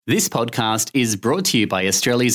This podcast is brought to you by Australia's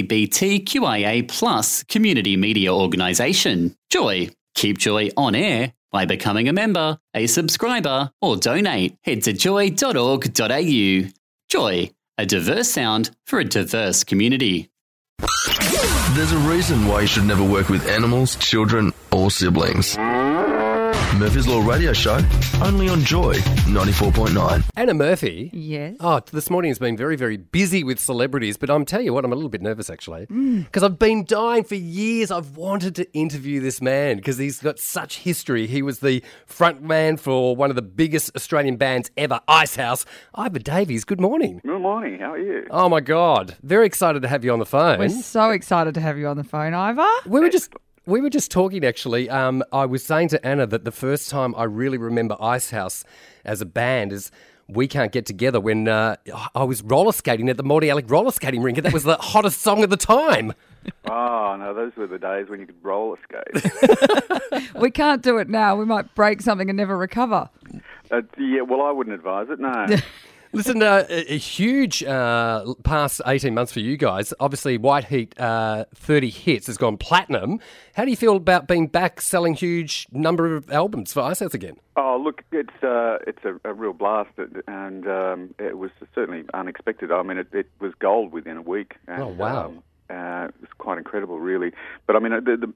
LGBTQIA+ community media organisation, Joy. Keep Joy on air by becoming a member, a subscriber, or donate. Head to joy.org.au. Joy, a diverse sound for a diverse community. There's a reason why you should never work with animals, children, or siblings. Murphy's Law Radio Show, only on Joy 94.9. Anna Murphy. Yes. Oh, this morning has been very, very busy with celebrities, but I'm telling you what, I'm a little bit nervous actually. Because I've been dying for years. I've wanted to interview this man because he's got such history. He was the front man for one of the biggest Australian bands ever, Icehouse. Ivor Davies, good morning. Good morning. How are you? Oh my God. Very excited to have you on the phone. We're so excited to have you on the phone, Ivor. We were just talking, actually. I was saying to Anna that the first time I really remember Icehouse as a band is We Can't Get Together when I was roller skating at the Morty Alec roller skating rink, and that was the hottest song of the time. Oh, no, those were the days when you could roller skate. We can't do it now. We might break something and never recover. Yeah, well, I wouldn't advise it, no. Listen, a huge past 18 months for you guys. Obviously, White Heat 30 Hits has gone platinum. How do you feel about being back selling huge number of albums for Icehouse again? Oh, look, it's a real blast, and it was certainly unexpected. I mean, it was gold within a week. And, oh, wow. It was quite incredible, really. But, I mean,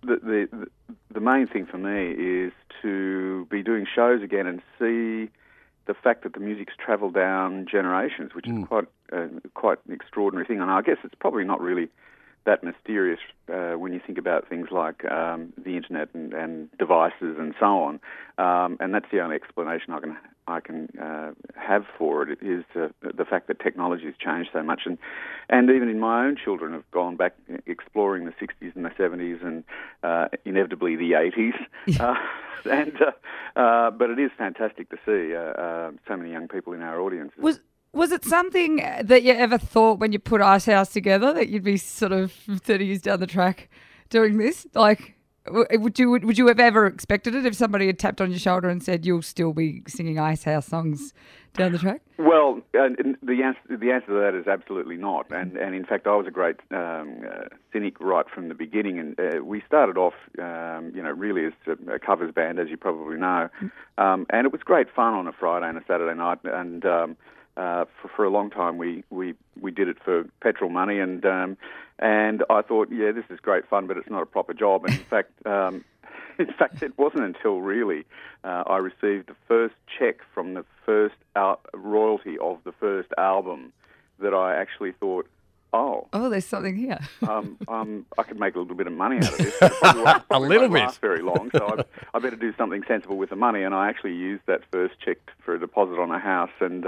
the main thing for me is to be doing shows again and see the fact that the music's travelled down generations, which is quite an extraordinary thing. And I guess it's probably not really that mysterious when you think about things like the internet and devices and so on. And that's the only explanation I can have for it is the fact that technology has changed so much. And even in my own children have gone back exploring the 60s and the 70s and inevitably the 80s. But it is fantastic to see so many young people in our audience. Was it something that you ever thought when you put Icehouse together that you'd be sort of 30 years down the track doing this? Like, would you have ever expected it if somebody had tapped on your shoulder and said you'll still be singing Icehouse songs down the track? Well, the answer to that is absolutely not. And in fact, I was a great cynic right from the beginning. And we started off, really as a covers band, as you probably know. And it was great fun on a Friday and a Saturday night. And for a long time, we did it for petrol money. And I thought, yeah, this is great fun, but it's not a proper job. And in fact, it wasn't until really I received the first check from the first royalty of the first album that I actually thought, oh, there's something here. I could make a little bit of money out of this. Probably a little bit. Last very long, so I better do something sensible with the money. And I actually used that first check for a deposit on a house, and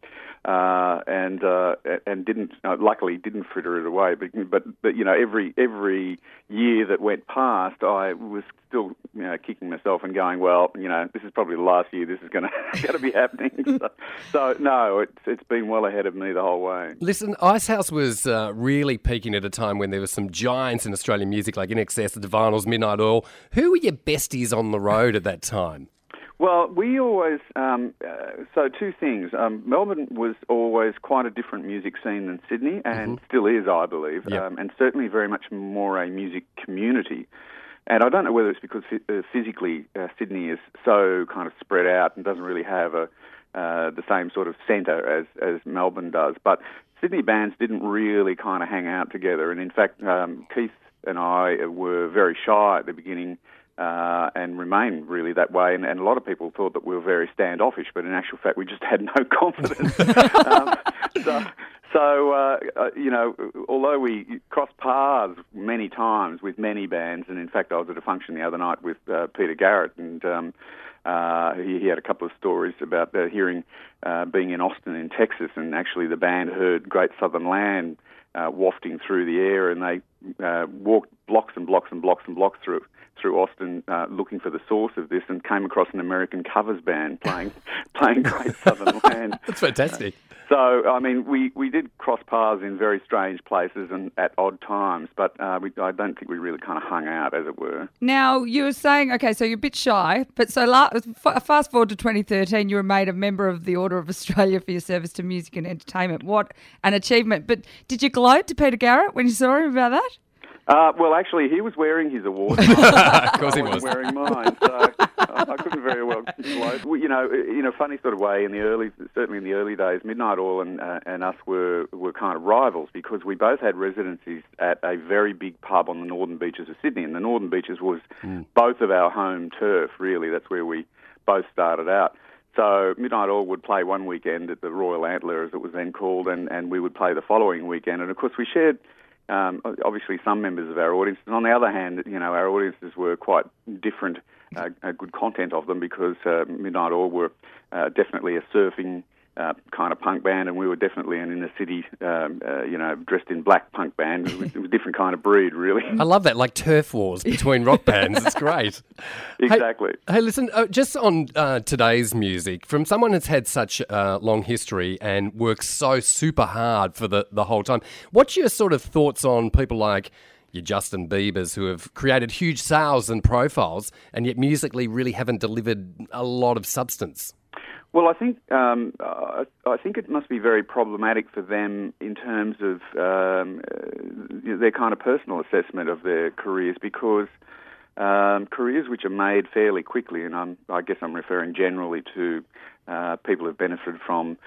didn't luckily didn't fritter it away. But every year that went past, I was still kicking myself and going, well, this is probably the last year this is going to be happening. So no, it's been well ahead of me the whole way. Listen, Icehouse was really peaking at a time when there were some giants in Australian music like INXS, the Divinyls, Midnight Oil. Who were your besties on the road at that time? Well, we always, so two things. Melbourne was always quite a different music scene than Sydney, and still is, I believe, and certainly very much more a music community. And I don't know whether it's because physically Sydney is so kind of spread out and doesn't really have the same sort of centre as Melbourne does. But Sydney bands didn't really kind of hang out together. And in fact, Keith and I were very shy at the beginning and remain really that way. And a lot of people thought that we were very standoffish, but in actual fact, we just had no confidence. Although we crossed paths many times with many bands, and in fact, I was at a function the other night with Peter Garrett, and he had a couple of stories about being in Austin in Texas, and actually the band heard Great Southern Land wafting through the air, and they walked blocks and blocks and blocks and blocks through through Austin looking for the source of this and came across an American covers band playing Great Southern Land. That's fantastic. So, I mean, we did cross paths in very strange places and at odd times, but I don't think we really kind of hung out, as it were. Now, you were saying, okay, so you're a bit shy, but so fast forward to 2013, you were made a member of the Order of Australia for your service to music and entertainment. What an achievement. But did you gloat to Peter Garrett when you saw him about that? Well, actually, he was wearing his award. Of course he was. Wearing mine, so I couldn't very well gloat. Well, you know, in a funny sort of way, certainly in the early days, Midnight Oil and us were kind of rivals because we both had residencies at a very big pub on the northern beaches of Sydney, and the northern beaches was both of our home turf, really. That's where we both started out. So Midnight Oil would play one weekend at the Royal Antler, as it was then called, and we would play the following weekend. And, of course, we shared... obviously some members of our audience, and on the other hand, you know, our audiences were quite different, good content of them because Midnight Oil were definitely a surfing kind of punk band, and we were definitely an inner city, dressed in black punk band. It was a different kind of breed, really. I love that, like turf wars between rock bands. It's great. Exactly. Hey, listen, just on today's music, from someone that's had such a long history and works so super hard for the whole time, what's your sort of thoughts on people like your Justin Biebers who have created huge sales and profiles and yet musically really haven't delivered a lot of substance? Well, I think it must be very problematic for them in terms of their kind of personal assessment of their careers, because careers which are made fairly quickly, and I guess I'm referring generally to people who've benefited from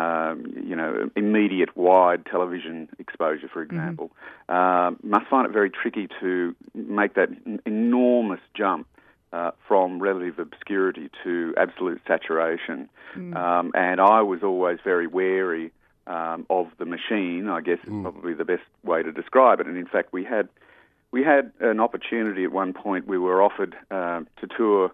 immediate wide television exposure, for example, must find it very tricky to make that enormous jump from relative obscurity to absolute saturation. And I was always very wary of the machine, I guess is probably the best way to describe it. And in fact, we had an opportunity at one point. We were offered to tour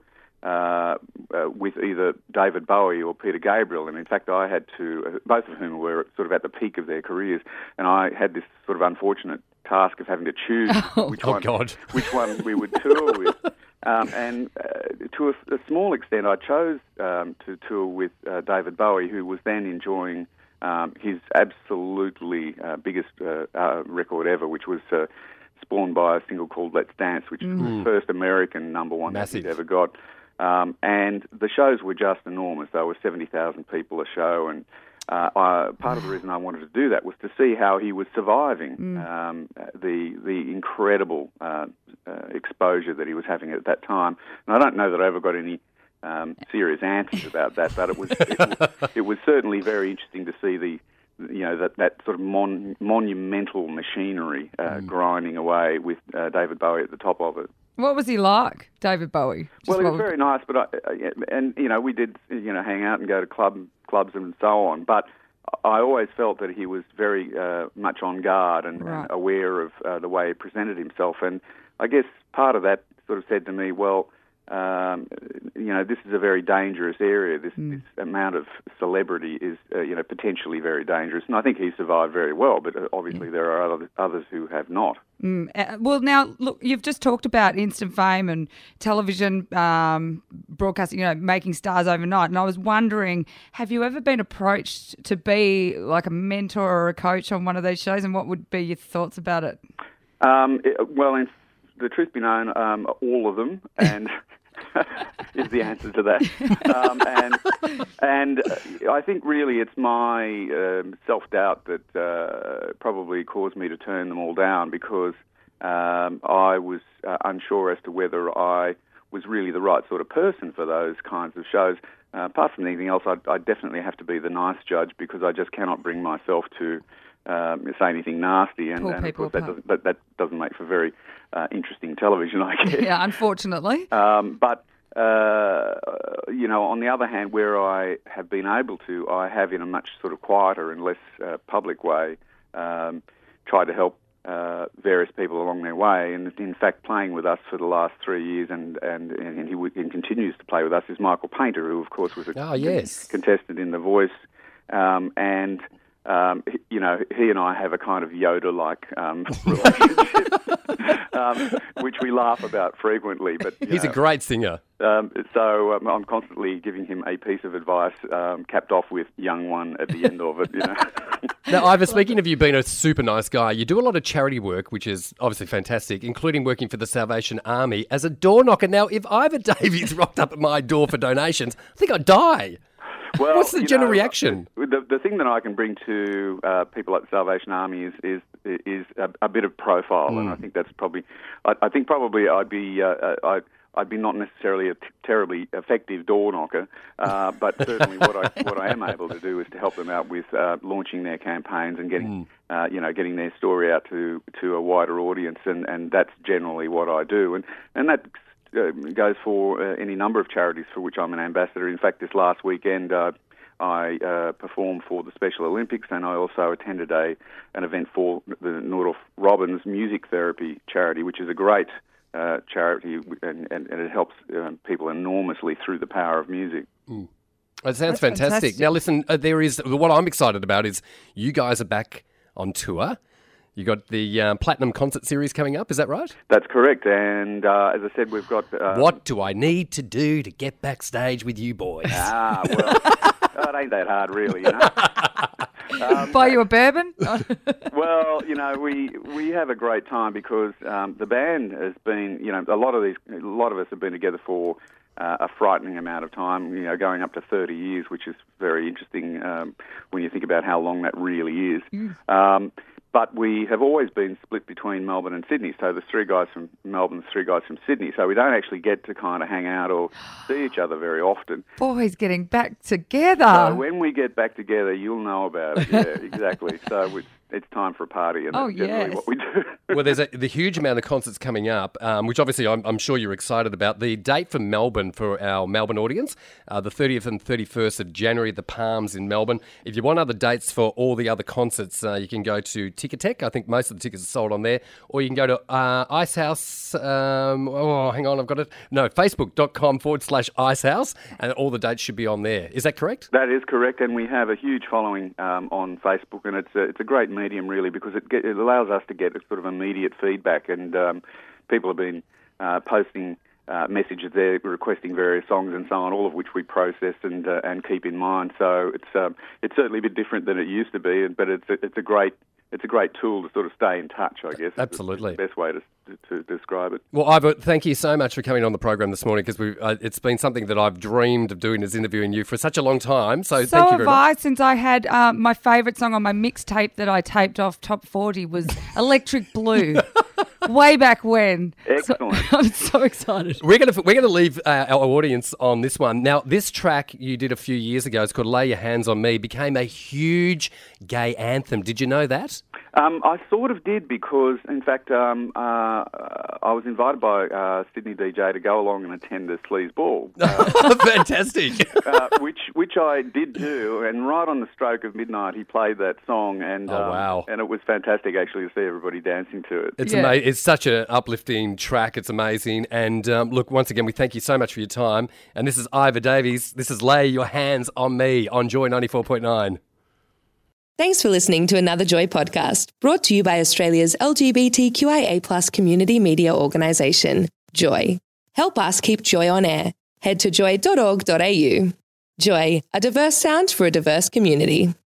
with either David Bowie or Peter Gabriel, and in fact I had to, both of whom were sort of at the peak of their careers, and I had this sort of unfortunate task of having to choose which one we would tour with. And to a small extent, I chose to tour with David Bowie, who was then enjoying his absolutely biggest record ever, which was spawned by a single called Let's Dance, which was the first American number one that he'd ever got. And the shows were just enormous. They were 70,000 people a show, and part of the reason I wanted to do that was to see how he was surviving the incredible exposure that he was having at that time. And I don't know that I ever got any serious answers about that, but it was certainly very interesting to see that sort of monumental machinery grinding away with David Bowie at the top of it. What was he like, David Bowie? Well, he was very nice, but we did hang out and go to clubs and so on. But I always felt that he was very much on guard and aware of the way he presented himself. And I guess part of that sort of said to me, well, this is a very dangerous area. This amount of celebrity is, potentially very dangerous. And I think he survived very well, but obviously there are others who have not. Well, now, look, you've just talked about instant fame and television broadcasting, making stars overnight. And I was wondering, have you ever been approached to be like a mentor or a coach on one of these shows? And what would be your thoughts about it? The truth be known, all of them, and is the answer to that. And I think really it's my self-doubt that probably caused me to turn them all down, because I was unsure as to whether I was really the right sort of person for those kinds of shows. Apart from anything else, I definitely have to be the nice judge, because I just cannot bring myself to say anything nasty, and of course that doesn't make for very interesting television, I guess. Yeah, unfortunately. But on the other hand, where I have been able to, I have in a much sort of quieter and less public way tried to help various people along their way. And in fact, playing with us for the last 3 years, and he continues to play with us, is Michael Painter, who of course was a contestant in The Voice, and he and I have a kind of Yoda-like relationship. which we laugh about frequently. But He's a great singer. So I'm constantly giving him a piece of advice, capped off with "young one" at the end of it. Now, Ivor, speaking of you being a super nice guy, you do a lot of charity work, which is obviously fantastic, including working for the Salvation Army as a door knocker. Now, if Ivor Davies rocked up at my door for donations, I think I'd die. Well, what's the general reaction? The thing that I can bring to people like the Salvation Army is a bit of profile, and I think that's probably. I think probably I'd be not necessarily a terribly effective door knocker, but certainly what I am able to do is to help them out with launching their campaigns and getting getting their story out to a wider audience, and that's generally what I do, and that goes for any number of charities for which I'm an ambassador. In fact, this last weekend I performed for the Special Olympics, and I also attended an event for the Nordorf Robbins Music Therapy charity, which is a great charity, and it helps people enormously through the power of music. It sounds fantastic. Now, listen, what I'm excited about is you guys are back on tour. You got the Platinum Concert Series coming up, is that right? That's correct, and as I said, we've got... what do I need to do to get backstage with you boys? Well, it ain't that hard, really, Buy you a bourbon? Well, we have a great time because the band has been, a lot of us have been together for a frightening amount of time, going up to 30 years, which is very interesting when you think about how long that really is. But we have always been split between Melbourne and Sydney. So there's 3 guys from Melbourne, 3 guys from Sydney. So we don't actually get to kind of hang out or see each other very often. Boys getting back together. So when we get back together, you'll know about it. Yeah, exactly. So it's time for a party, and that's generally what we do. Well, there's the huge amount of concerts coming up, which obviously I'm sure you're excited about. The date for Melbourne, for our Melbourne audience, the 30th and 31st of January, the Palms in Melbourne. If you want other dates for all the other concerts, you can go to Ticketek. I think most of the tickets are sold on there. Or you can go to Icehouse. Hang on, I've got it. No, Facebook.com/Icehouse, and all the dates should be on there. Is that correct? That is correct, and we have a huge following on Facebook, and it's a great medium, really, because it allows us to get a sort of immediate feedback, and people have been posting messages there requesting various songs and so on, all of which we process and keep in mind. So it's certainly a bit different than it used to be, but it's a great tool to sort of stay in touch, I guess. Absolutely. It's the best way to describe it. Well, Ivor, thank you so much for coming on the program this morning, because it's been something that I've dreamed of doing, is interviewing you for such a long time. So thank you very much. Since I had my favourite song on my mixtape that I taped off Top 40 was Electric Blue. Way back when. Excellent. So, I'm so excited. We're gonna leave our audience on this one. Now, this track you did a few years ago, it's called Lay Your Hands on Me, became a huge gay anthem. Did you know that? I sort of did, because, in fact, I was invited by Sydney DJ to go along and attend the Sleaze Ball. Fantastic. Which I did do, and right on the stroke of midnight, he played that song, and wow. And it was fantastic, actually, to see everybody dancing to it. It's amazing. It's such an uplifting track. It's amazing. And look, once again, we thank you so much for your time. And this is Ivor Davies. This is Lay Your Hands on Me on Joy 94.9. Thanks for listening to another Joy podcast, brought to you by Australia's LGBTQIA+ community media organisation, Joy. Help us keep Joy on air. Head to joy.org.au. Joy, a diverse sound for a diverse community.